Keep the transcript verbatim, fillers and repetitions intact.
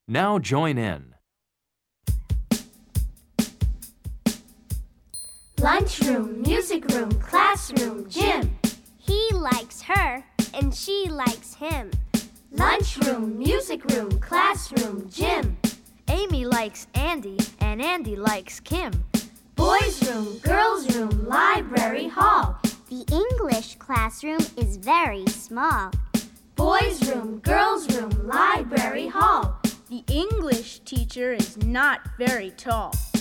Now join in. Lunchroom, music room, classroom, gym. He likes her and she likes him. Lunchroom, music room, classroom, gym. Amy likes Andy and Andy likes Kim. Boys' room, girls' room, library, hall. The English classroom is very small. Boys' room, girls' room, library, hall. The English teacher is not very tall.